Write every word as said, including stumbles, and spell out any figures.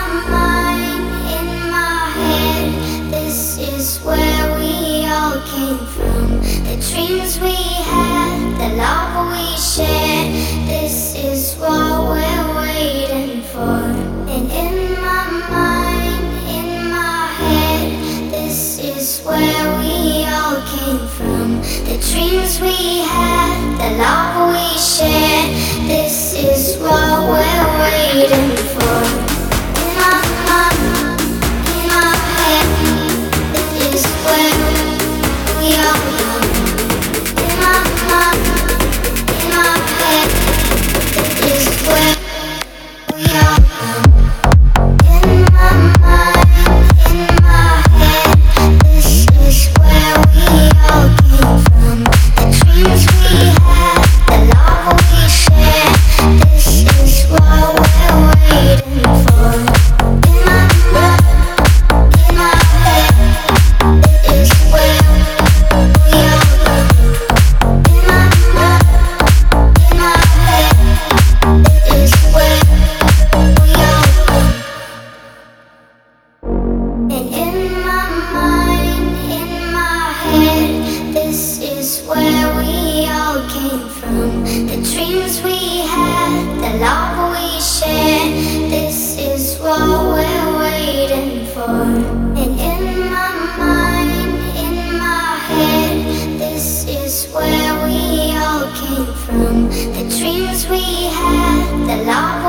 mind, in my head, this is where we all came from. The dreams we had, the love we shared, this is what we're waiting for. And in my mind, in my head, this is where we all came from. The dreams we had, the love we shared, this is what we're waiting for. In my mind, in my head, this is where we all come. In my mind, in my head, this is where we all come. In my mind, in my head, this is where we all came from. The dreams we had, the love we shared, this is what we're waiting for. In my mind, in my head, this is where we all come. In my mind, in my head, this is where we all come. And in my mind, in my head, this is where we all came from. The dreams we had, the love we shared, this is what we're waiting for. And in my mind, in my head, this is where we all came from. The dreams we had, the love